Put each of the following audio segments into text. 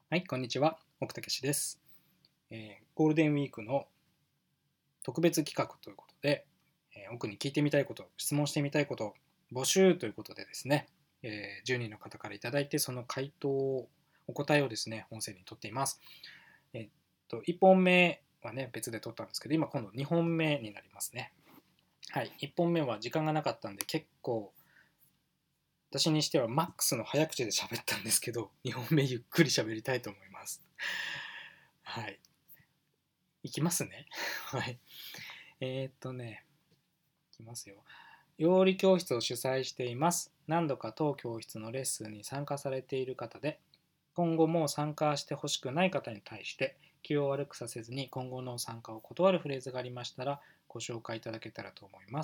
はい、こんにちは。奥武史です、ゴールデンウィークの特別企画ということで、奥に聞いてみたいこと、質問してみたいこと、募集ということでですね、10人の方からいただいて、その回答を、お答えをですね、音声に取っています。1本目はね、別で取ったんですけど、今度2本目になりますね。はい、1本目は時間がなかったんで、結構、私にしてはマックスの早口で喋ったんですけど、2本目ゆっくり喋りたいと思います。はい。いきますね。はい。いきますよ。料理教室を主催しています。何度か当教室のレッスンに参加されている方で、今後も参加してほしくない方に対して、気を悪くさせずに今後の参加を断るフレーズがありましたら、ご紹介いただけたらと思います。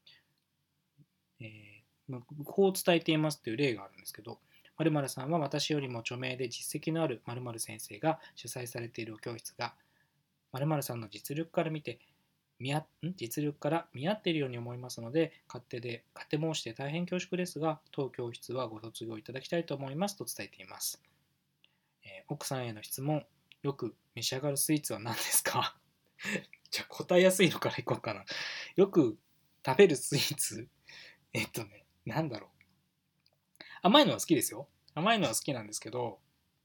こう伝えていますという例があるんですけど、〇〇さんは私よりも著名で実績のある〇〇先生が主催されているお教室が、〇〇さんの実力から見て実力から見合っているように思いますので、勝手申して大変恐縮ですが、当教室はご卒業いただきたいと思いますと伝えています。奥さんへの質問、よく召し上がるスイーツは何ですか？じゃあ答えやすいのからいこうかな。よく食べるスイーツ、なんだろう。甘いのは好きですよ。甘いのは好きなんですけど、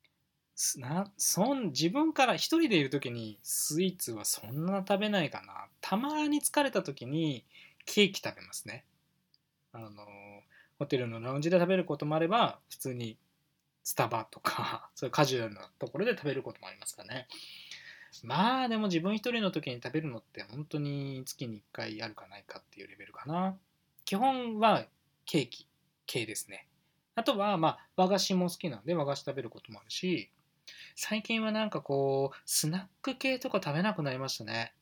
自分から一人でいる時にスイーツはそんな食べないかな。たまに疲れた時にケーキ食べますね。あのホテルのラウンジで食べることもあれば、普通にスタバとかそういうカジュアルなところで食べることもありますかね。まあでも自分一人の時に食べるのって本当に月に1回あるかないかっていうレベルかな。基本はケーキ系ですね。あとは和菓子も好きなんで和菓子食べることもあるし、最近はなんかこう、スナック系とか食べなくなりましたね。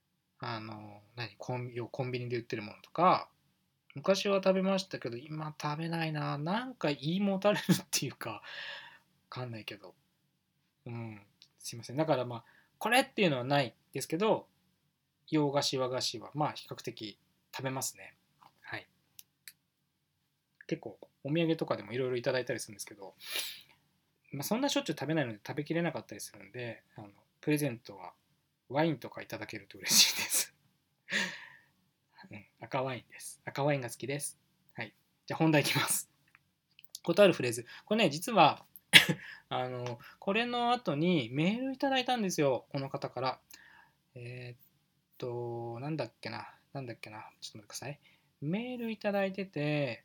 コンビニで売ってるものとか、昔は食べましたけど、今食べないな。なんか言いもたれるっていうか、わかんないけど。うん、すいません。だからこれっていうのはないですけど、洋菓子、和菓子は比較的食べますね。はい。結構、お土産とかでもいろいろいただいたりするんですけど、そんなしょっちゅう食べないので食べきれなかったりするんで、プレゼントはワインとかいただけると嬉しいです。うん、赤ワインです。赤ワインが好きです。はい。じゃあ本題いきます。断るフレーズ。これね、実はこれの後にメールいただいたんですよ。この方から。なんだっけな。ちょっと待ってください。メールいただいてて、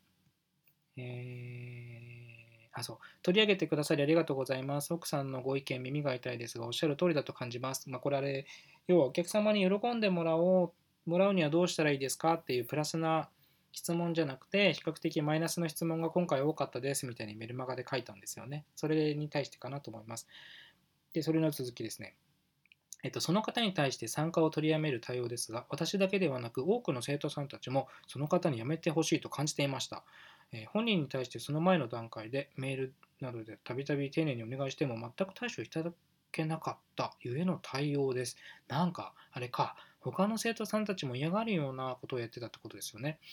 そう。取り上げてくださりありがとうございます。奥さんのご意見耳が痛いですが、おっしゃる通りだと感じます。これ要はお客様に喜んでもらうにはどうしたらいいですかっていうプラスな質問じゃなくて、比較的マイナスの質問が今回多かったですみたいにメルマガで書いたんですよね。それに対してかなと思います。で、それの続きですね。その方に対して参加を取りやめる対応ですが、私だけではなく多くの生徒さんたちもその方にやめてほしいと感じていました。本人に対してその前の段階でメールなどでたびたび丁寧にお願いしても全く対処いただけなかったゆえの対応です。なんか、あれか、他の生徒さんたちも嫌がるようなことをやってたってことですよね。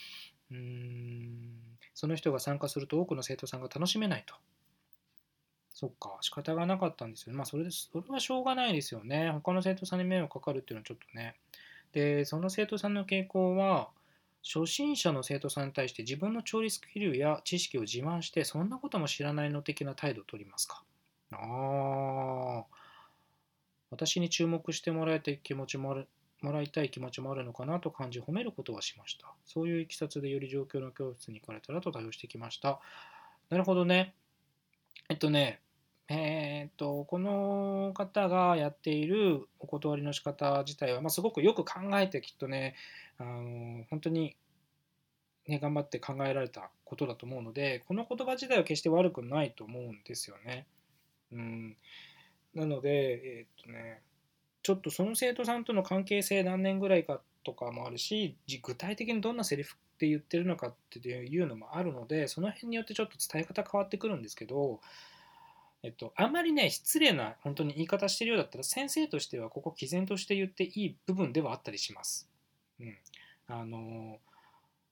その人が参加すると多くの生徒さんが楽しめないと。そっか、仕方がなかったんですよね。それはしょうがないですよね。他の生徒さんに迷惑かかるっていうのはちょっとね。で、その生徒さんの傾向は、初心者の生徒さんに対して自分の調理スキルや知識を自慢して、そんなことも知らないの的な態度を取りますか。ああ、私に注目してもらいたい気持ちもあるのかなと感じ、褒めることはしました。そういういきさつでより状況の教室に行かれたらと対応してきました。なるほどね。えっとね、この方がやっているお断りの仕方自体は、すごくよく考えてきっとね、本当に、ね、頑張って考えられたことだと思うので、この言葉自体は決して悪くないと思うんですよね。うん、なので、ちょっとその生徒さんとの関係性何年ぐらいかとかもあるし、具体的にどんなセリフって言ってるのかっていうのもあるので、その辺によってちょっと伝え方変わってくるんですけど、あんまりね、失礼な本当に言い方してるようだったら、先生としてはここ毅然として言っていい部分ではあったりします。うん。あの、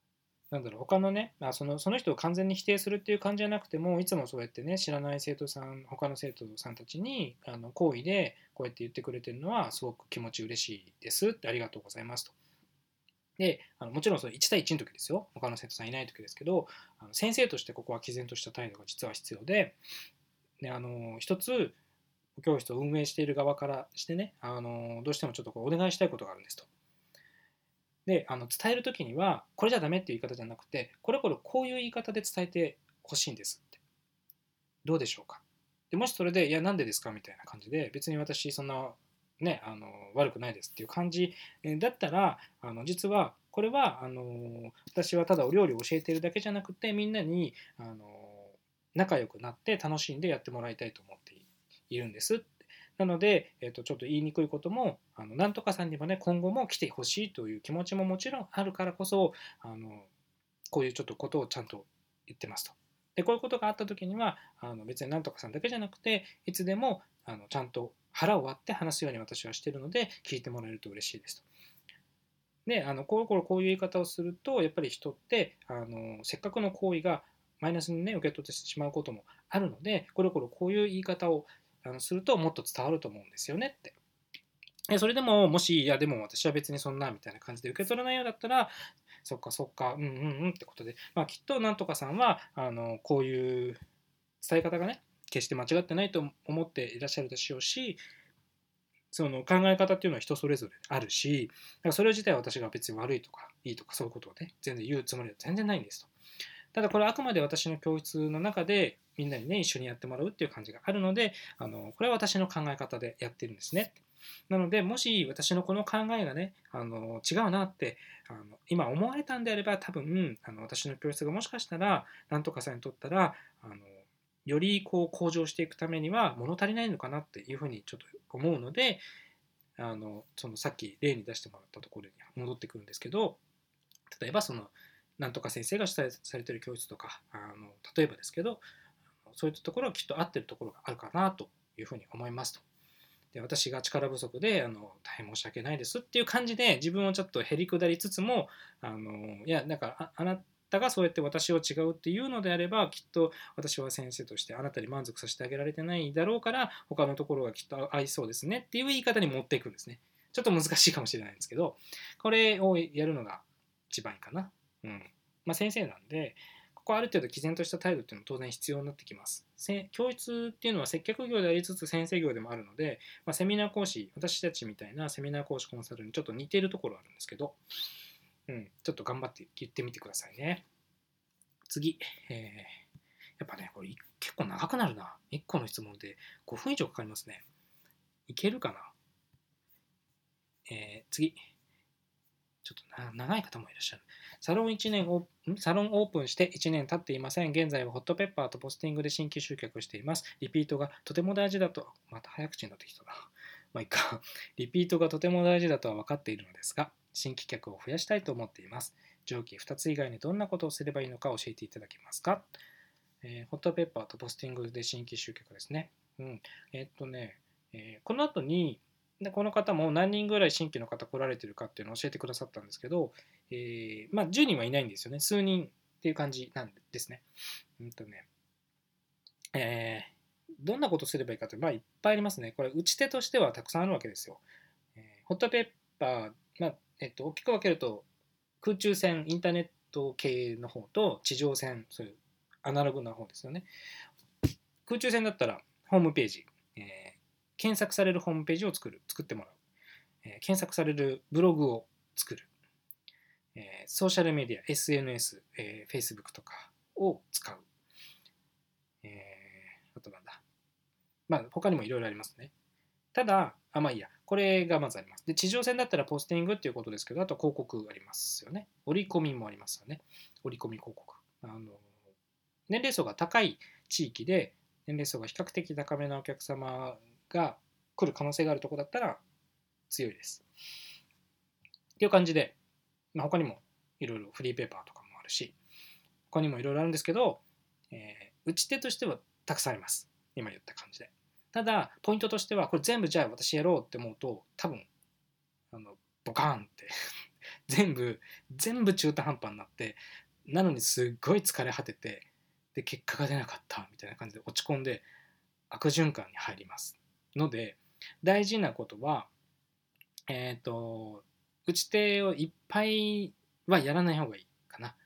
なんだろう、他のね、その人を完全に否定するっていう感じじゃなくても、いつもそうやってね、知らない生徒さん、他の生徒さんたちに、好意でこうやって言ってくれてるのは、すごく気持ち嬉しいですって、ありがとうございますと。で、もちろんその1対1の時ですよ。他の生徒さんいない時ですけど、先生としてここは毅然とした態度が実は必要で、で一つ、教室を運営している側からしてね、どうしてもちょっとお願いしたいことがあるんですと。で、伝えるときには、これじゃダメっていう言い方じゃなくて、これこれこういう言い方で伝えてほしいんですって。どうでしょうか。でもしそれで、いや、なんでですかみたいな感じで、別に私、そんな、ね、悪くないですっていう感じだったら、実は、これは、私はただお料理を教えているだけじゃなくて、みんなに、仲良くなって楽しんでやってもらいたいと思っているんです。なので、ちょっと言いにくいことも、なんとかさんにもね、今後も来てほしいという気持ちももちろんあるからこそ、こういうちょっとことをちゃんと言ってますと。で、こういうことがあった時には、別になんとかさんだけじゃなくて、いつでもちゃんと腹を割って話すように私はしているので、聞いてもらえると嬉しいですと。で、こういう言い方をすると、やっぱり人って、せっかくの行為がマイナスにね、受け取ってしまうこともあるので、こういう言い方をするともっと伝わると思うんですよねって。それでも、もし、いや、でも私は別にそんな、みたいな感じで受け取らないようだったら、そっかそっか、うんうんうんってことで、まあ、きっとなんとかさんは、こういう伝え方がね、決して間違ってないと思っていらっしゃるでしょうし、その考え方っていうのは人それぞれあるし、だからそれ自体は私が別に悪いとかいいとかそういうことをね、全然言うつもりは全然ないんですと。ただこれはあくまで私の教室の中でみんなにね、一緒にやってもらうっていう感じがあるので、これは私の考え方でやってるんですね。なので、もし私のこの考えがね、違うなって今思われたんであれば、多分私の教室がもしかしたら、なんとかさんにとったら、よりこう向上していくためには物足りないのかなっていうふうにちょっと思うので、そのさっき例に出してもらったところに戻ってくるんですけど、例えばそのなんとか先生が主催されている教室とか、例えばですけど、そういったところはきっと合ってるところがあるかなというふうに思いますと。で、私が力不足で大変申し訳ないですっていう感じで自分をちょっとへりくだりつつも、いや、なんかあなたがそうやって私を違うっていうのであれば、きっと私は先生としてあなたに満足させてあげられてないだろうから、他のところがきっと合いそうですねっていう言い方に持っていくんですね。ちょっと難しいかもしれないんですけど、これをやるのが一番いいかな。うん。まあ先生なんで、ここはある程度毅然とした態度っていうのも当然必要になってきます。教室っていうのは接客業でありつつ先生業でもあるので、まあ、セミナー講師、私たちみたいなセミナー講師コンサルにちょっと似ているところあるんですけど、ちょっと頑張って言ってみてくださいね。次、やっぱね、これ結構長くなるな。1個の質問で5分以上かかりますね。いけるかな。次。ちょっと長い方もいらっしゃる。サロンオープンして1年経っていません。現在はホットペッパーとポスティングで新規集客をしています。リピートがとても大事だと、また早口になってきたな。まあいいか。リピートがとても大事だとは分かっているのですが、新規客を増やしたいと思っています。上記2つ以外にどんなことをすればいいのか教えていただけますか。ホットペッパーとポスティングで新規集客ですね。この後に、でこの方も何人ぐらい新規の方来られてるかっていうのを教えてくださったんですけど、まあ、10人はいないんですよね。数人っていう感じなんですね。どんなことすればいいかって、まあ、いっぱいありますね。これ、打ち手としてはたくさんあるわけですよ。ホットペッパー、まあ大きく分けると、空中線、インターネット系の方と地上線、そういうアナログな方ですよね。空中線だったら、ホームページ、検索されるホームページを作ってもらう。検索されるブログを作る。ソーシャルメディア、SNS、Facebook とかを使う。あとなんだ。まあ、他にもいろいろありますね。ただ、まあいいや。これがまずあります。で、地上線だったらポスティングっていうことですけど、あと広告ありますよね。折り込みもありますよね。折り込み広告。年齢層が高い地域で、年齢層が比較的高めなお客様が来る可能性があるところだったら強いです。っていう感じで、まあ、他にもいろいろフリーペーパーとかもあるし、他にもいろいろあるんですけど、打ち手としてはたくさんあります。今言った感じで。ただ、ポイントとしては、これ全部じゃあ私やろうって思うと、多分、ボカーンって全部中途半端になって、 なのにすっごい疲れ果てて、で結果が出なかったみたいな感じで落ち込んで悪循環に入りますので、大事なことは打ち手をいっぱいはやらない方がいいかな。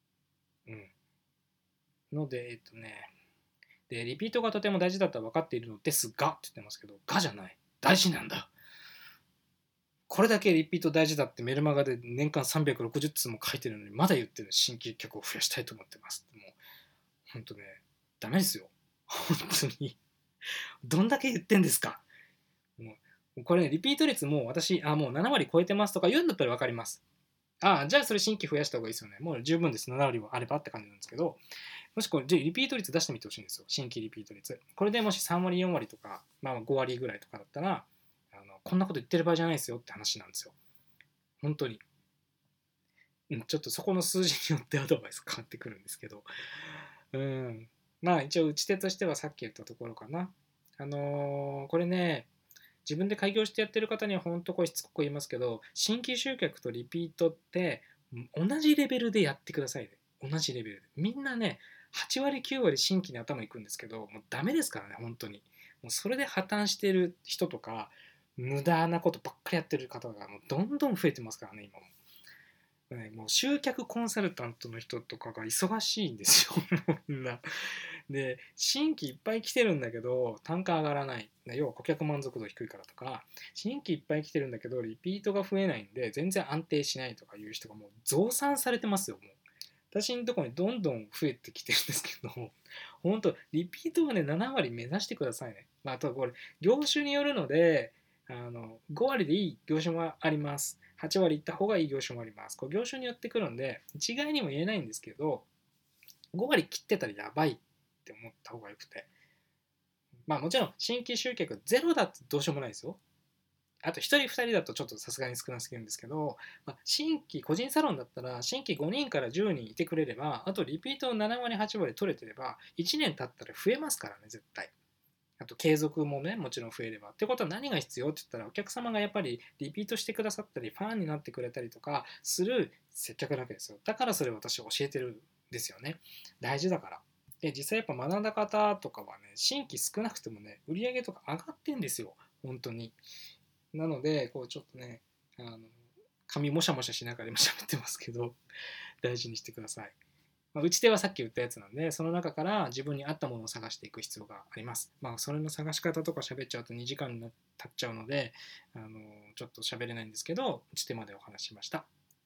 のででリピートがとても大事だとは分かっているのですがって言ってますけど、がじゃない、大事なんだ。これだけリピート大事だってメルマガで年間360通も書いてるのにまだ言ってる。新規客を増やしたいと思ってますって。もう本当ね、ダメですよ本当に。どんだけ言ってんですか。もうこれ、ね、リピート率も私もう7割超えてますとか言うんだったら分かります。じゃあそれ新規増やした方がいいですよね。もう十分です。7割はあればって感じなんですけど、もしこれ、リピート率出してみてほしいんですよ。新規リピート率。これでもし3割、4割とか、5割ぐらいとかだったら、こんなこと言ってる場合じゃないですよって話なんですよ。本当に。ちょっとそこの数字によってアドバイス変わってくるんですけど。一応打ち手としてはさっき言ったところかな。これね、自分で開業してやってる方には本当これしつこく言いますけど、新規集客とリピートって同じレベルでやってくださいね。同じレベルで。みんなね、8割9割新規に頭いくんですけど、もうダメですからね、本当に。もうそれで破綻してる人とか、無駄なことばっかりやってる方がもうどんどん増えてますからね、今も。もう集客コンサルタントの人とかが忙しいんですよ、もうみんな。で、新規いっぱい来てるんだけど、単価上がらない。要は顧客満足度低いからとか、新規いっぱい来てるんだけど、リピートが増えないんで、全然安定しないとかいう人がもう増産されてますよ、もう。私のところにどんどん増えてきてるんですけど、本当リピートはね、7割目指してくださいね。あとはこれ、業種によるので、5割でいい業種もあります。8割いった方がいい業種もあります。こう業種によってくるんで、一概にも言えないんですけど、5割切ってたらやばいって思った方がよくて。もちろん新規集客ゼロだってどうしようもないですよ。あと1人2人だとちょっとさすがに少なすぎるんですけど、新規個人サロンだったら新規5人から10人いてくれれば、あとリピートを7割8割取れてれば1年経ったら増えますからね、絶対。あと継続もね、もちろん増えれば。ってことは何が必要って言ったら、お客様がやっぱりリピートしてくださったり、ファンになってくれたりとかする接客なわけですよ。だからそれ私教えてるんですよね。大事だから。で、実際やっぱ学んだ方とかはね、新規少なくてもね、売り上げとか上がってんですよ。本当に。なので、こうちょっとね、髪もしゃもしゃしながら今喋ってますけど、大事にしてください。打ち手はさっき言ったやつなんで、その中から自分に合ったものを探していく必要があります。それの探し方とか喋っちゃうと2時間経っちゃうので、ちょっと喋れないんですけど、打ち手までお話ししました。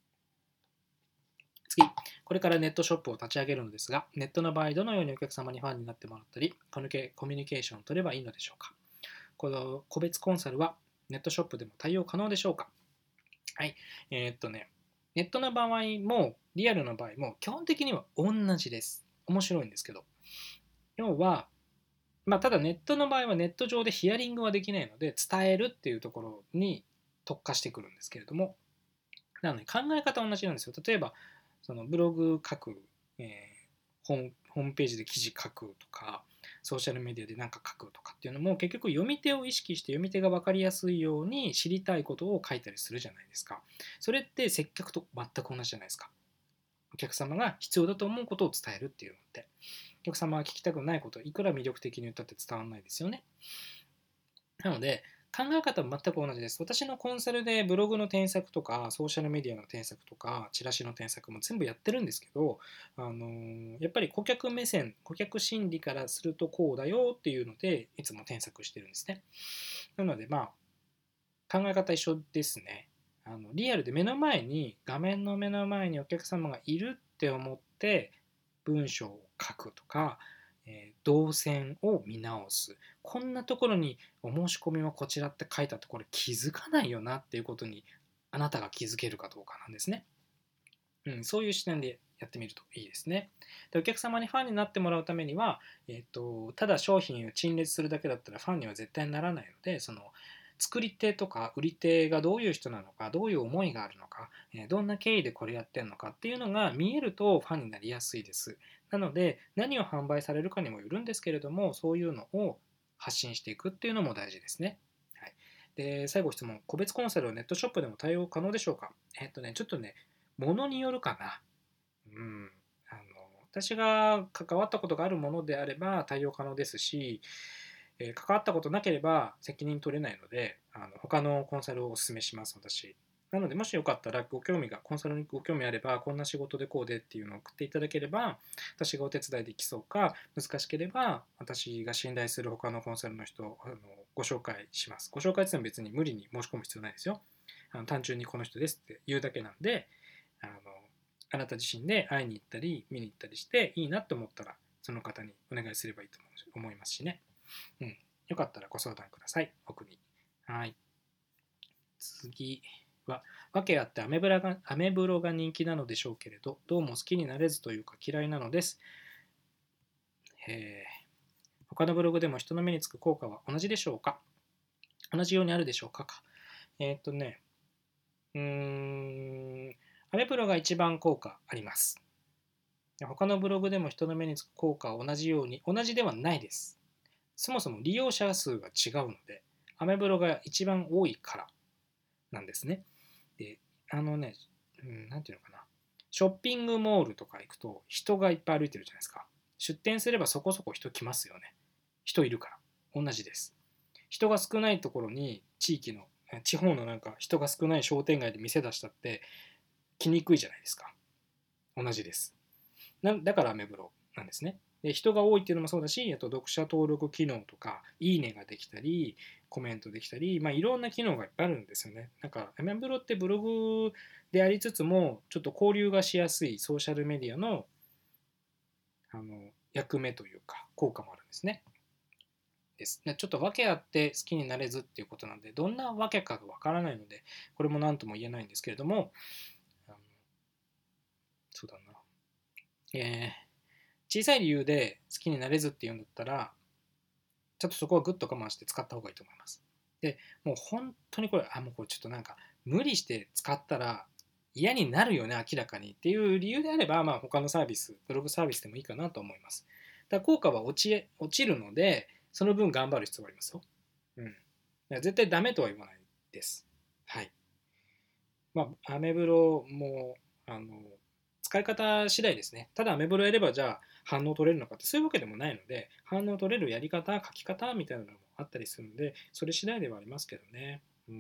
次、これからネットショップを立ち上げるのですが、ネットの場合、どのようにお客様にファンになってもらったり、コミュニケーションを取ればいいのでしょうか。この個別コンサルはネットショップでも対応可能でしょうか。はい。ネットの場合もリアルの場合も基本的には同じです。面白いんですけど。要は、ただネットの場合はネット上でヒアリングはできないので伝えるっていうところに特化してくるんですけれども、なので考え方は同じなんですよ。例えば、そのブログ書く、ホームページで記事書くとか、ソーシャルメディアで何か書くとかっていうのも結局読み手を意識して読み手が分かりやすいように知りたいことを書いたりするじゃないですか。それって接客と全く同じじゃないですか。お客様が必要だと思うことを伝えるっていうのって。お客様が聞きたくないこと、いくら魅力的に言ったって伝わらないですよね。なので、考え方は全く同じです。私のコンサルでブログの添削とか、ソーシャルメディアの添削とか、チラシの添削も全部やってるんですけど、やっぱり顧客目線、顧客心理からするとこうだよっていうので、いつも添削してるんですね。なので、考え方一緒ですね。リアルで画面の目の前にお客様がいるって思って文章を書くとか、動線を見直す。こんなところにお申し込みはこちらって書いてあってこれ気づかないよなっていうことにあなたが気づけるかどうかなんですね。そういう視点でやってみるといいですね。でお客様にファンになってもらうためには、ただ商品を陳列するだけだったらファンには絶対にならないので、その作り手とか売り手がどういう人なのか、どういう思いがあるのか、どんな経緯でこれやってるのかっていうのが見えるとファンになりやすいです。なので、何を販売されるかにもよるんですけれども、そういうのを発信していくっていうのも大事ですね。はい、で、最後質問。個別コンサルはネットショップでも対応可能でしょうか。ちょっとね、ものによるかな。 私が関わったことがあるものであれば対応可能ですし、関わったことなければ責任取れないので、他のコンサルをお勧めします、私。なので、もしよかったらコンサルにご興味あれば、こんな仕事でこうでっていうのを送っていただければ、私がお手伝いできそうか、難しければ、私が信頼する他のコンサルの人をご紹介します。ご紹介っていうのは別に無理に申し込む必要ないですよ。単純にこの人ですって言うだけなんで、あのあなた自身で会いに行ったり、見に行ったりして、いいなと思ったら、その方にお願いすればいいと思いますしね。うん。よかったらご相談ください。奥に。はい。次は、訳あってアメブロが人気なのでしょうけれど、どうも好きになれずというか嫌いなのです。他のブログでも人の目につく効果は同じでしょうか？同じようにあるでしょうか？えーっとね、うーん、アメブロが一番効果あります。他のブログでも人の目につく効果は同じように、同じではないです。そもそも利用者数が違うので、アメブロが一番多いからなんですね。で、あのね、なんていうのかな。ショッピングモールとか行くと人がいっぱい歩いてるじゃないですか。出店すればそこそこ人来ますよね。人いるから。同じです。人が少ないところに地方のなんか人が少ない商店街で店出したって来にくいじゃないですか。同じです。だからアメブロなんですね。で、人が多いっていうのもそうだし、あと読者登録機能とか、いいねができたり、コメントできたり、いろんな機能がいっぱいあるんですよね。なんか、アメブロってブログでありつつも、ちょっと交流がしやすいソーシャルメディアの役目というか、効果もあるんですね。ですね、ちょっと訳あって好きになれずっていうことなんで、どんな訳かがわからないので、これも何とも言えないんですけれども、あのそうだな。小さい理由で好きになれずっていうんだったら、ちょっとそこはグッと我慢して使った方がいいと思います。で、もう本当にもうこれちょっとなんか、無理して使ったら嫌になるよね、明らかにっていう理由であれば、他のサービス、ブログサービスでもいいかなと思います。だから効果は落ちるので、その分頑張る必要がありますよ。うん。絶対ダメとは言わないです。はい。アメブロも、あの、使い方次第ですね。ただアメブロやればじゃあ反応取れるのかってそういうわけでもないので、反応取れるやり方、書き方みたいなのもあったりするので、それ次第ではありますけどね。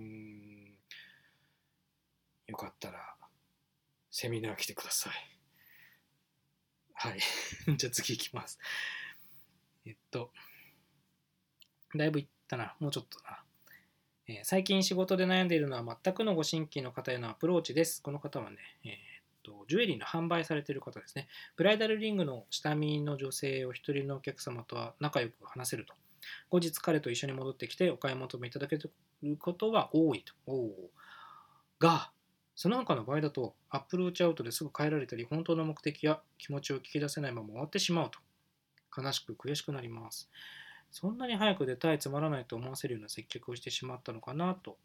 よかったらセミナー来てください。はい。じゃあ次いきます。えっと、だいぶいったな。もうちょっとな。最近仕事で悩んでいるのは全くのご新規の方へのアプローチです。この方はね、ジュエリーの販売されている方ですね。ブライダルリングの下見の女性を一人のお客様とは仲良く話せると。後日彼と一緒に戻ってきてお買い求めいただけることは多いと。が、その他の場合だと、アプローチアウトですぐ変えられたり、本当の目的や気持ちを聞き出せないまま終わってしまうと。悲しく悔しくなります。そんなに早く出たいつまらないと思わせるような接客をしてしまったのかなと。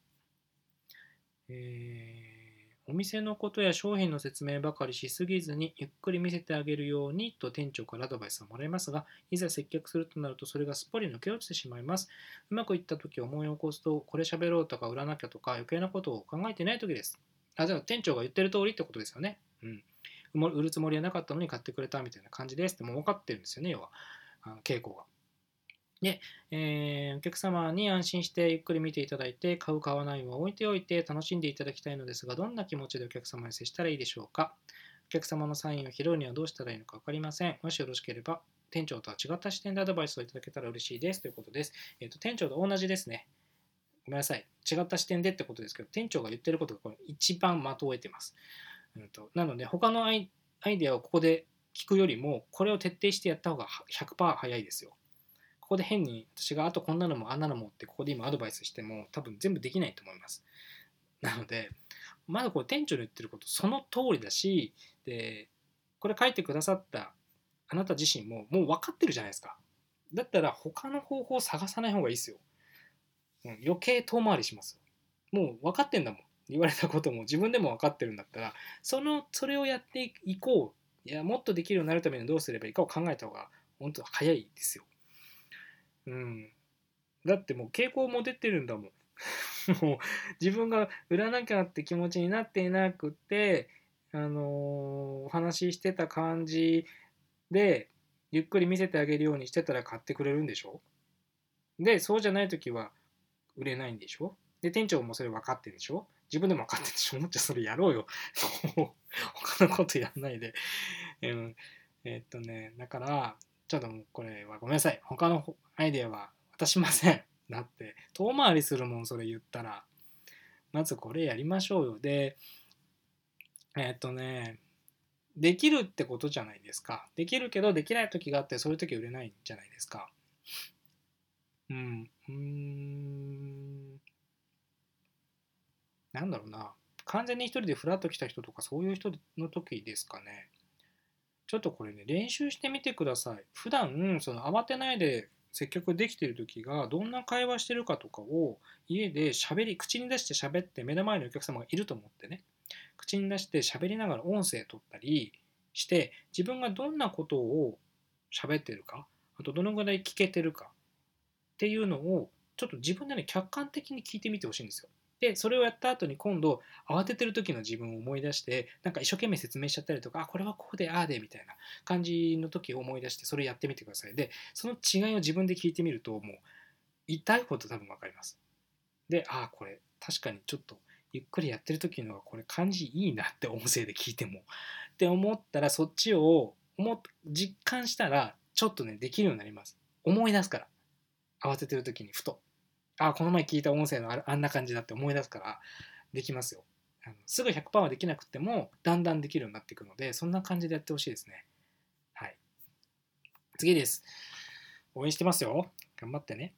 お店のことや商品の説明ばかりしすぎずにゆっくり見せてあげるようにと店長からアドバイスをもらいますが、いざ接客するとなるとそれがすっぽり抜け落ちてしまいます。うまくいった時思い起こすと、これ喋ろうとか売らなきゃとか余計なことを考えていない時です。じゃあ店長が言ってる通りってことですよね。うん。売るつもりはなかったのに買ってくれたみたいな感じですってもう分かってるんですよね、要は。傾向が。で、お客様に安心してゆっくり見ていただいて、買う買わないは置いておいて楽しんでいただきたいのですが、どんな気持ちでお客様に接したらいいでしょうか？お客様のサインを拾うにはどうしたらいいのか分かりません。もしよろしければ、店長とは違った視点でアドバイスをいただけたら嬉しいですということです。店長と同じですね。ごめんなさい。違った視点でってことですけど、店長が言ってることがこれ一番的を得てます。なので、他のアイデアをここで聞くよりも、これを徹底してやった方が100%早いですよ。ここで変に私があとこんなのもあんなのもってここで今アドバイスしても多分全部できないと思います。なので、まだこれ店長の言ってることその通りだし、で、これ書いてくださったあなた自身ももう分かってるじゃないですか。だったら他の方法を探さない方がいいですよ。余計遠回りしますよ。もう分かってんだもん。言われたことも自分でも分かってるんだったら、それをやっていこう。いや、もっとできるようになるためにどうすればいいかを考えた方が本当早いですよ。うん。だってもう傾向も出てるんだもん。もう自分が売らなきゃって気持ちになっていなくて、お話ししてた感じで、ゆっくり見せてあげるようにしてたら買ってくれるんでしょ。で、そうじゃないときは売れないんでしょ。で、店長もそれ分かってるでしょ。自分でも分かってるでしょ。もっとそれやろうよ。他のことやんないで。うん、だから、ちょっともうこれはごめんなさい。他のアイデアは渡しません。だって、遠回りするもん、それ言ったら。まずこれやりましょうよ。で、えっとね、できるってことじゃないですか。できるけど、できない時があって、そういう時売れないんじゃないですか。うん。なんだろうな。完全に一人でフラッと来た人とか、そういう人の時ですかね。ちょっとこれね、練習してみてください。普段、その慌てないで接客できている時が、どんな会話してるかとかを、家で口に出して喋って、目の前にお客様がいると思ってね、口に出して喋りながら音声取ったりして、自分がどんなことを喋ってるか、あとどのぐらい聞けてるかっていうのを、ちょっと自分でね、客観的に聞いてみてほしいんですよ。で、それをやった後に今度、慌ててる時の自分を思い出して、なんか一生懸命説明しちゃったりとか、あ、これはこうで、ああで、みたいな感じの時を思い出して、それやってみてください。で、その違いを自分で聞いてみると、もう、痛いほど多分わかります。で、ああ、これ、確かにちょっと、ゆっくりやってる時のは、これ感じいいなって音声で聞いても。って思ったら、そっちを実感したら、ちょっとね、できるようになります。思い出すから。慌ててる時にふと。あ、この前聞いた音声のあんな感じだって思い出すからできますよ。すぐ100%はできなくてもだんだんできるようになっていくので、そんな感じでやってほしいですね。はい。次です。応援してますよ。頑張ってね。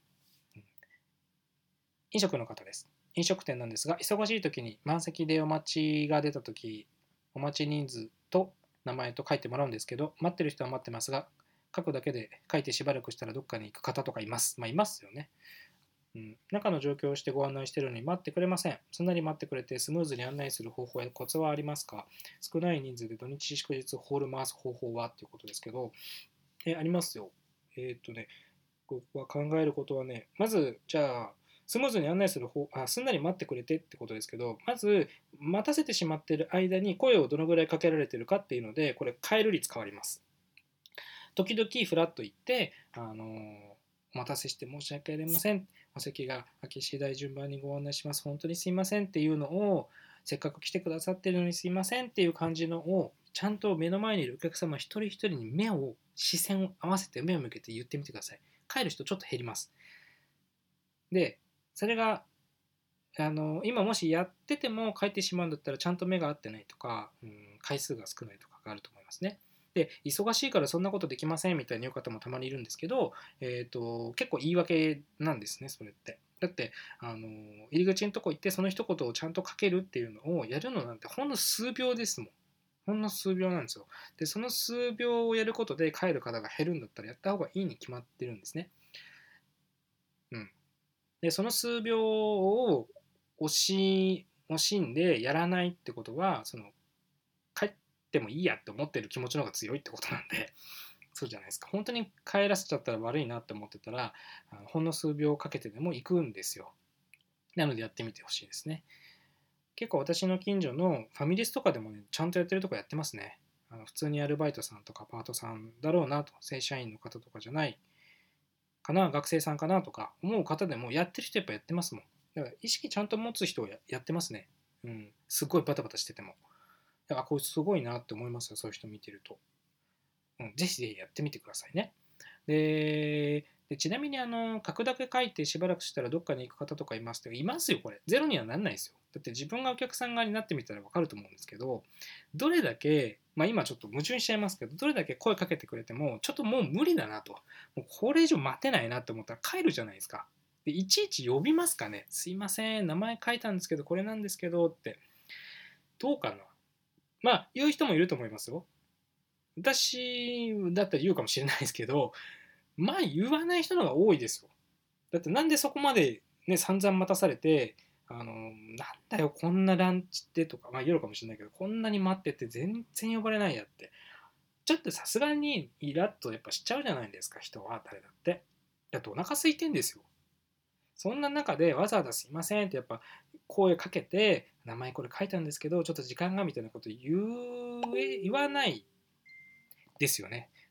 飲食の方です。飲食店なんですが、忙しい時に満席でお待ちが出た時、お待ち人数と名前と書いてもらうんですけど、待ってる人は待ってますが、書くだけで書いてしばらくしたらどっかに行く方とかいます。まあ、いますよね。中の状況をしてご案内しているのに待ってくれません。すんなり待ってくれてスムーズに案内する方法やコツはありますか？少ない人数で土日祝日ホール回す方法はっていうことですけど、ありますよ。僕は考えることはね、まず、じゃあ、スムーズに案内するすんなり待ってくれてってことですけど、まず、待たせてしまっている間に声をどのぐらいかけられているかっていうので、これ、変える率変わります。時々フラッと行って、お待たせして申し訳ありません。お席が空き次第順番にご案内します。本当にすいませんっていうのを、せっかく来てくださってるのにすいませんっていう感じのを、ちゃんと目の前にいるお客様一人一人に視線を合わせて目を向けて言ってみてください。帰る人ちょっと減ります。で、それが、今もしやってても帰ってしまうんだったら、ちゃんと目が合ってないとか、回数が少ないとかがあると思いますね。で、忙しいからそんなことできませんみたいな言う方もたまにいるんですけど、結構言い訳なんですね、それって。だって、入り口のとこ行ってその一言をちゃんとかけるっていうのをやるのなんてほんの数秒ですもん。ほんの数秒なんですよ。で、その数秒をやることで帰る方が減るんだったらやった方がいいに決まってるんですね。うん。で、その数秒を惜しんでやらないってことは、帰ってもいいやって思ってる気持ちの方が強いってことなんで、そうじゃないですか。本当に帰らせちゃったら悪いなって思ってたら、ほんの数秒かけてでも行くんですよ。なのでやってみてほしいですね。結構私の近所のファミレスとかでもね、ちゃんとやってるとこやってますね。普通にアルバイトさんとかパートさんだろうなと、正社員の方とかじゃないかな、学生さんかなとか思う方でもやってる人やっぱやってますもん。だから意識ちゃんと持つ人をやってますね。すっごいバタバタしてても。だからこれすごいなって思いますよ、そういう人見てると。ぜひぜひやってみてくださいね。ちなみに書くだけ書いてしばらくしたらどっかに行く方とかいますって、いますよ、これ。ゼロにはなんないですよ。だって自分がお客さん側になってみたら分かると思うんですけど、どれだけ、まあ今ちょっと矛盾しちゃいますけど、どれだけ声かけてくれても、ちょっともう無理だなと。もうこれ以上待てないなって思ったら帰るじゃないですか。で、いちいち呼びますかね。すいません、名前書いたんですけど、これなんですけどって。どうかな。まあ、言う人もいると思いますよ。私だったら言うかもしれないですけど、まあ言わない人の方が多いですよ。だってなんでそこまでね、散々待たされて、なんだよ、こんなランチってとか、まあ言うかもしれないけど、こんなに待ってて全然呼ばれないやって。ちょっとさすがにイラッとやっぱしちゃうじゃないですか、人は、誰だって。だってお腹空いてんですよ。そんな中でわざわざすいませんってやっぱ声かけて、名前これ書いたんですけど、ちょっと時間がみたいなこと言わないですよね。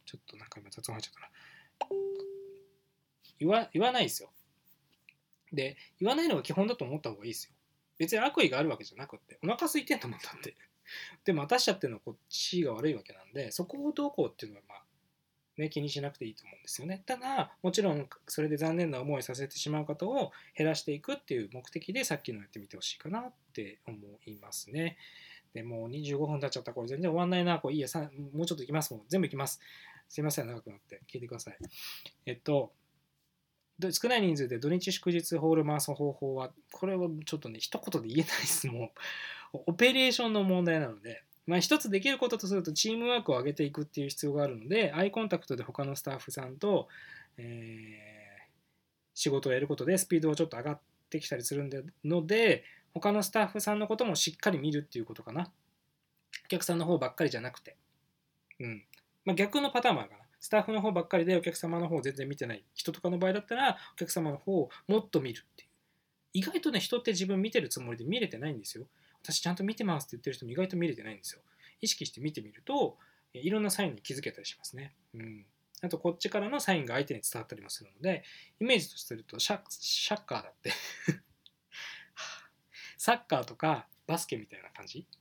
ちょっとなんか今雑音入っちゃったな。言わないですよ。で、言わないのが基本だと思った方がいいですよ。別に悪意があるわけじゃなくって、お腹空いてんと思ったんで。で、待たしちゃってるのはこっちが悪いわけなんで、そこをどうこうっていうのはね、気にしなくていいと思うんですよね。ただ、もちろんそれで残念な思いさせてしまう方を減らしていくっていう目的でさっきのやってみてほしいかなって思いますね。でもう25分経っちゃった。これ全然終わんないな。これいいや、もうちょっといきます。もう全部いきます。すいません、長くなって。聞いてください。少ない人数で土日祝日ホール回す方法は、これはちょっとね、一言で言えないです。もう、オペレーションの問題なので、一つできることとすると、チームワークを上げていくっていう必要があるので、アイコンタクトで他のスタッフさんと、仕事をやることでスピードがちょっと上がってきたりするので、他のスタッフさんのこともしっかり見るっていうことかな。お客さんの方ばっかりじゃなくて。逆のパターンもあるかな。スタッフの方ばっかりでお客様の方を全然見てない人とかの場合だったら、お客様の方をもっと見るっていう。意外とね、人って自分見てるつもりで見れてないんですよ。私ちゃんと見てますって言ってる人も意外と見れてないんですよ。意識して見てみると、いろんなサインに気づけたりしますね。あと、こっちからのサインが相手に伝わったりもするので、イメージとするとシャッカーだってサッカーとかバスケみたいな感じ。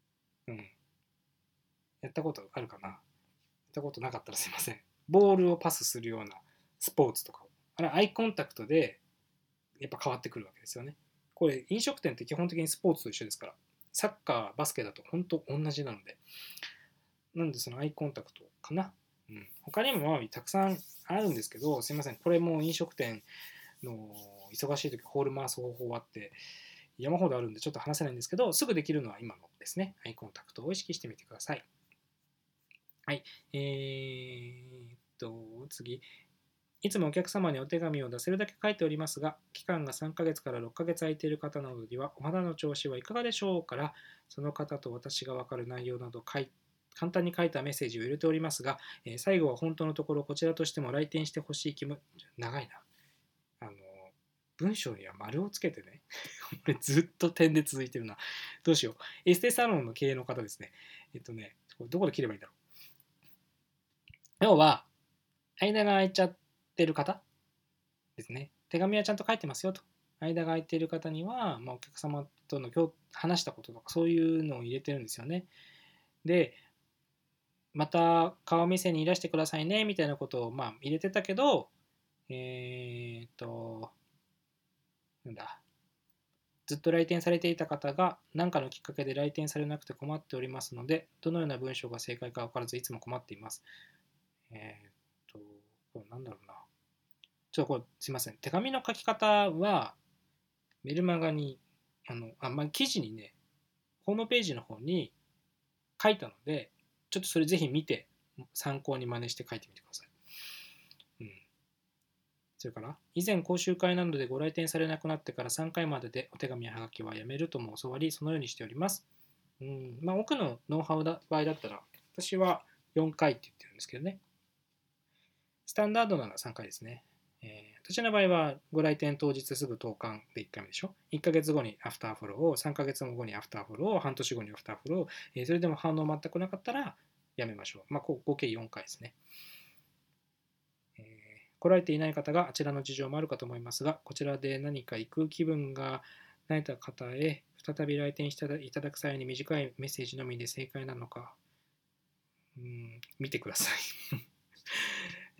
やったことあるかな。やったことなかったらすいません。ボールをパスするようなスポーツとか、あれアイコンタクトでやっぱ変わってくるわけですよね。これ飲食店って基本的にスポーツと一緒ですから、サッカー、バスケだと本当同じなので、なんでそのアイコンタクトかな。他にもたくさんあるんですけど、すいません、これも飲食店の忙しい時ホール回す方法はあって山ほどあるんでちょっと話せないんですけど、すぐできるのは今のですね、アイコンタクトを意識してみてください。はい。次。いつもお客様にお手紙を出せるだけ書いておりますが、期間が3ヶ月から6ヶ月空いている方などには、お肌の調子はいかがでしょうから、その方と私が分かる内容など簡単に書いたメッセージを入れておりますが、最後は本当のところこちらとしても来店してほしい気も、長いな。文章には丸をつけてね。これずっと点で続いてるな。どうしよう。エステサロンの経営の方ですね。これどこで切ればいいんだろう。要は、間が空いちゃってる方ですね。手紙はちゃんと書いてますよと。間が空いている方には、お客様との今日話したこととかそういうのを入れてるんですよね。で、また顔見せにいらしてくださいねみたいなことを入れてたけど、なんだ、ずっと来店されていた方が何かのきっかけで来店されなくて困っておりますので、どのような文章が正解か分からずいつも困っています。これなんだろうな。これすいません。手紙の書き方はメルマガに、記事にね、ホームページの方に書いたので、ちょっとそれぜひ見て、参考に真似して書いてみてください。それから、以前講習会などでご来店されなくなってから3回まででお手紙やはがきはやめるとも教わり、そのようにしております。多くのノウハウの場合だったら、私は4回って言ってるんですけどね。スタンダードなら3回ですね。私の場合はご来店当日すぐ投函で1回目でしょ。1ヶ月後にアフターフォローを、3ヶ月後にアフターフォローを、半年後にアフターフォロー、それでも反応全くなかったらやめましょう。合計4回ですね。来られていない方があちらの事情もあるかと思いますが、こちらで何か行く気分がないた方へ再び来店していただく際に短いメッセージのみで正解なのか、見てください。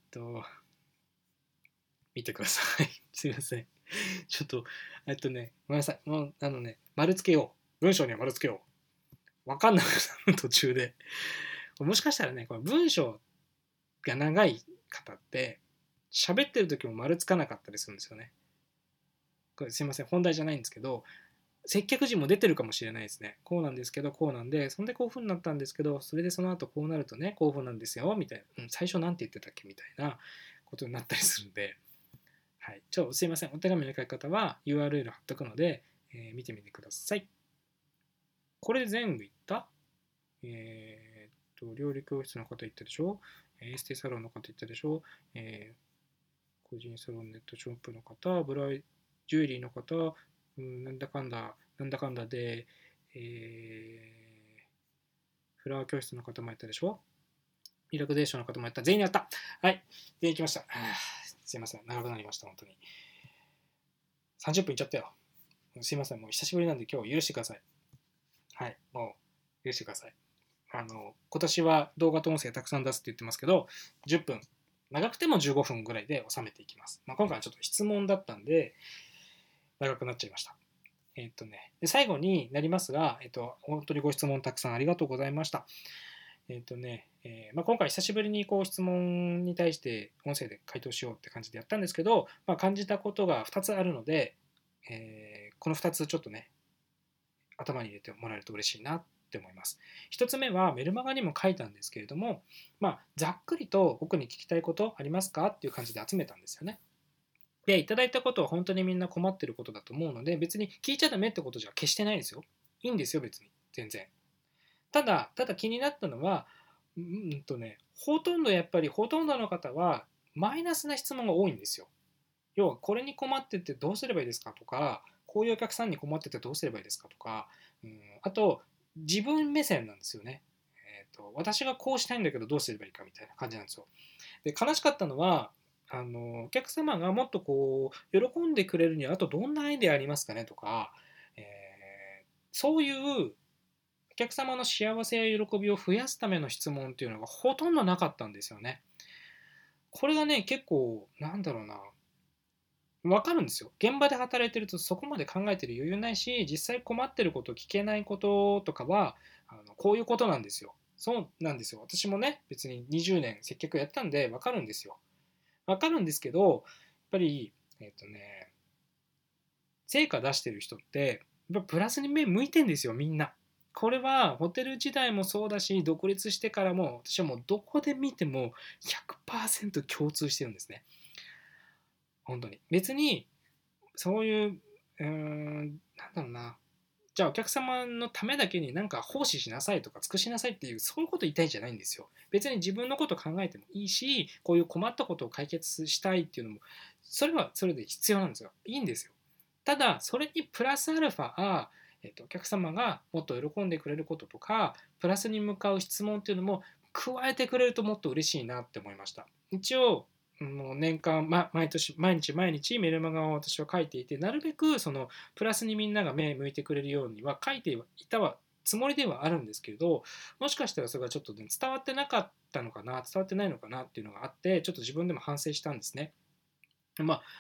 見てください。すいません。ちょっと、ごめんなさい。もう、丸つけよう。文章には丸つけよう。わかんなくなる途中で。もしかしたらね、これ文章が長い方って、喋ってる時も丸つかなかったりするんですよね。これすいません。本題じゃないんですけど、接客時も出てるかもしれないですね。こうなんですけど、こうなんで、そんでこういう風になったんですけど、それでその後こうなるとね、こういう風なんですよ、みたいな。最初なんて言ってたっけみたいなことになったりするんで、はい。すいません。お手紙の書き方は URL 貼っとくので、見てみてください。これで全部いった？料理教室の方言ったでしょ、エステサロンの方言ったでしょ、個人サロンネットショップの方、ジュエリーの方、なんだかんだ、で、フラワー教室の方もやったでしょ。 リラクゼーションの方もやった。全員やった。はい。全員来ました。すいません。長くなりました。本当に。30分いっちゃったよ。すいません。もう久しぶりなんで今日許してください。はい。もう許してください。今年は動画と音声たくさん出すって言ってますけど、10分、長くても15分ぐらいで収めていきます。今回はちょっと質問だったんで、長くなっちゃいました。で最後になりますが、本当にご質問たくさんありがとうございました。今回久しぶりに質問に対して音声で回答しようって感じでやったんですけど、感じたことが2つあるので、この2つちょっとね、頭に入れてもらえると嬉しいなって思います。1つ目はメルマガにも書いたんですけれども、ざっくりと僕に聞きたいことありますかっていう感じで集めたんですよね。で、いただいたことは本当にみんな困ってることだと思うので、別に聞いちゃダメってことじゃ決してないですよ。いいんですよ、別に。全然。ただ気になったのは、ほとんどの方はマイナスな質問が多いんですよ。要は、これに困っててどうすればいいですかとか、こういうお客さんに困っててどうすればいいですかとか、あと、自分目線なんですよね。私がこうしたいんだけどどうすればいいかみたいな感じなんですよ。で、悲しかったのは、お客様がもっと喜んでくれるには、あとどんなアイデアありますかねとか、そういうお客様の幸せや喜びを増やすための質問っていうのがほとんどなかったんですよね。これがね、結構、なんだろうな、わかるんですよ。現場で働いてるとそこまで考えてる余裕ないし、実際困ってること、聞けないこととかは、こういうことなんですよ。そうなんですよ。私もね、別に20年接客やったんでわかるんですよ。わかるんですけど、やっぱり、成果出してる人って、やっぱプラスに目向いてんですよ、みんな。これはホテル時代もそうだし、独立してからも、私はもうどこで見ても100%共通してるんですね。本当に。別に、そういう、なんだろうな。じゃあお客様のためだけになんか奉仕しなさいとか尽くしなさいっていう、そういうこと言いたいんじゃないんですよ。別に自分のこと考えてもいいし、こういう困ったことを解決したいっていうのも、それはそれで必要なんですよ。いいんですよ。ただ、それにプラスアルファ、お客様がもっと喜んでくれることとか、プラスに向かう質問っていうのも加えてくれるともっと嬉しいなって思いました。一応、もう年間、毎年、毎日メルマガを私は書いていて、なるべくそのプラスにみんなが目向いてくれるようには書いていたつもりではあるんですけれど、もしかしたらそれがちょっと、ね、伝わってなかったのかな、伝わってないのかなっていうのがあって、ちょっと自分でも反省したんですね。まあ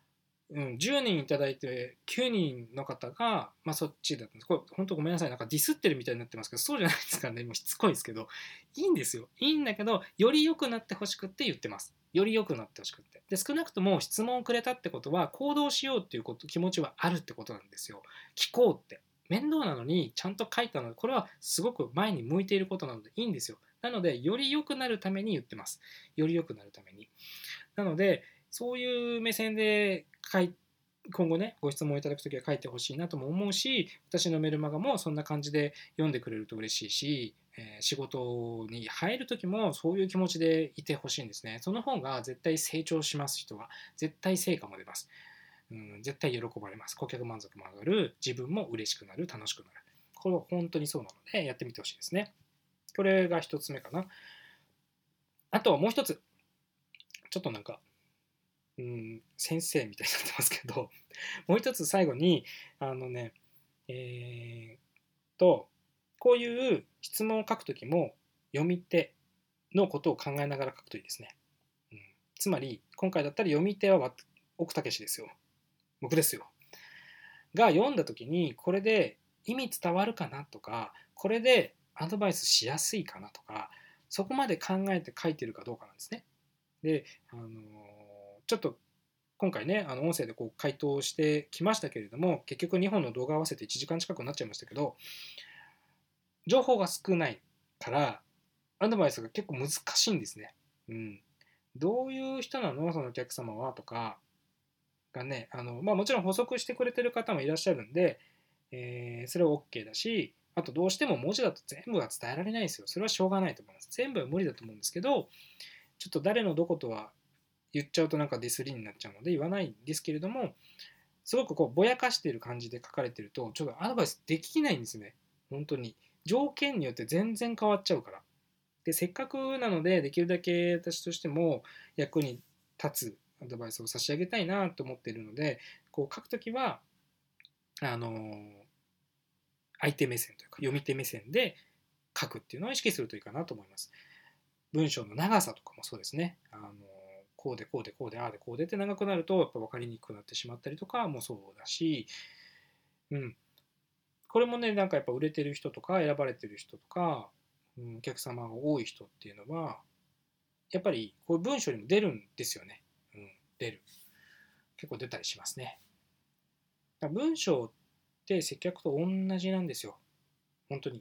10人いただいて9人の方が、そっちだったんです。これ本当ごめんなさい。なんかディスってるみたいになってますけど、そうじゃないですからね。もうしつこいですけど、いいんですよ。いいんだけど、より良くなってほしくって言ってます。より良くなってほしくって。で、少なくとも質問をくれたってことは、行動しようっていう気持ちはあるってことなんですよ。聞こうって。面倒なのにちゃんと書いたので、これはすごく前に向いていることなのでいいんですよ。なので、より良くなるために言ってます。より良くなるために。なので、そういう目線で今後ね、ご質問いただくときは書いてほしいなとも思うし、私のメルマガもそんな感じで読んでくれると嬉しいし、仕事に入るときもそういう気持ちでいてほしいんですね。その方が絶対成長します、人は。絶対成果も出ます。絶対喜ばれます。顧客満足も上がる。自分も嬉しくなる。楽しくなる。これは本当にそうなので、やってみてほしいですね。これが一つ目かな。あともう一つ。ちょっとなんか、先生みたいになってますけど、もう一つ最後に、あのね、えーっと、こういう質問を書くときも、読み手のことを考えながら書くといいですね。つまり、今回だったら読み手は奥武史ですよ。僕ですよ。が読んだときに、これで意味伝わるかなとか、これでアドバイスしやすいかなとか、そこまで考えて書いてるかどうかなんですね。で、ちょっと今回ね、音声で回答してきましたけれども、結局2本の動画合わせて1時間近くなっちゃいましたけど、情報が少ないから、アドバイスが結構難しいんですね。どういう人なのそのお客様はとかがね、もちろん補足してくれてる方もいらっしゃるんで、それは OK だし、あとどうしても文字だと全部は伝えられないですよ。それはしょうがないと思います。全部は無理だと思うんですけど、ちょっと誰のどことは言っちゃうとなんかディスリーになっちゃうので言わないんですけれども、すごくぼやかしている感じで書かれてると、ちょっとアドバイスできないんですね。本当に。条件によって全然変わっちゃうから。 で、せっかくなので、できるだけ私としても役に立つアドバイスを差し上げたいなと思っているので、こう書くときは、あの相手目線というか、読み手目線で書くっていうのを意識するといいかなと思います。文章の長さとかもそうですね。こうでこうでこうでああでこうでって長くなるとやっぱ分かりにくくなってしまったりとかもそうだし、うん、これもね、なんかやっぱ売れてる人とか選ばれてる人とか、お客様が多い人っていうのはやっぱりこういう文章にも出るんですよね。出る。結構出たりしますね。文章って接客と同じなんですよ。本当に。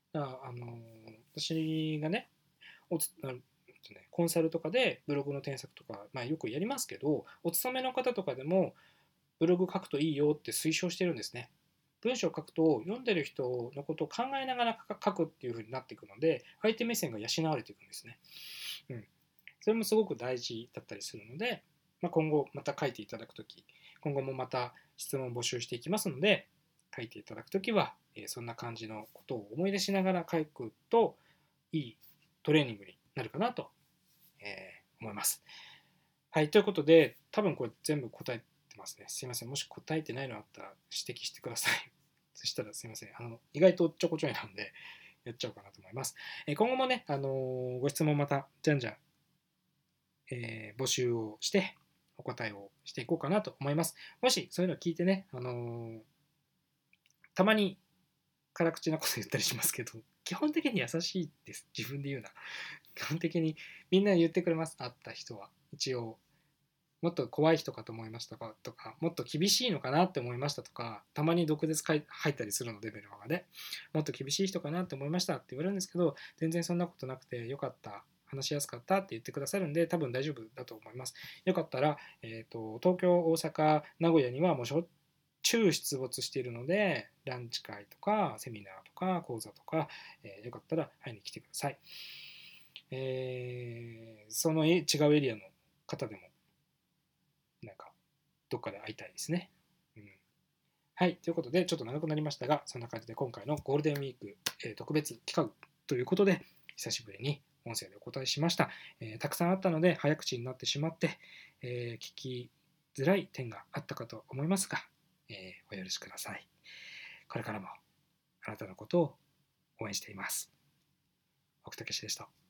私がね、コンサルとかでブログの添削とか、よくやりますけど、お勤めの方とかでもブログ書くといいよって推奨してるんですね。文章を書くと読んでる人のことを考えながら書くっていう風になっていくので、相手目線が養われていくんですね。それもすごく大事だったりするので、今後また書いていただくとき、今後もまた質問を募集していきますので、書いていただくときは、そんな感じのことを思い出しながら書くといいトレーニングになるかなと、思います。はい、ということで、多分これ全部答えてますね。すいません。もし答えてないのあったら指摘してください。そしたらすいません。意外とちょこちょいなんで、やっちゃおうかなと思います。今後もね、ご質問またじゃんじゃん募集をしてお答えをしていこうかなと思います。もしそういうのを聞いてね、たまに辛口なこと言ったりしますけど、基本的に優しいです。自分で言うな。基本的にみんな言ってくれます。会った人は。一応、もっと怖い人かと思いましたかとか、もっと厳しいのかなって思いましたとか、たまに毒舌入ったりするので、メルマガで、もっと厳しい人かなって思いましたって言われるんですけど、全然そんなことなくてよかった。話しやすかったって言ってくださるんで、多分大丈夫だと思います。よかったら、東京、大阪、名古屋にはもうしょっちゅう出没しているので、ランチ会とか、セミナーとか、講座とか、よかったら会いに来てください。その違うエリアの方でも、なんか、どっかで会いたいですね。はい、ということで、ちょっと長くなりましたが、そんな感じで今回のゴールデンウィーク、特別企画ということで、久しぶりに音声でお答えしました。たくさんあったので、早口になってしまって、聞きづらい点があったかと思いますが、お許しください。これからもあなたのことを応援しています。奥武でした。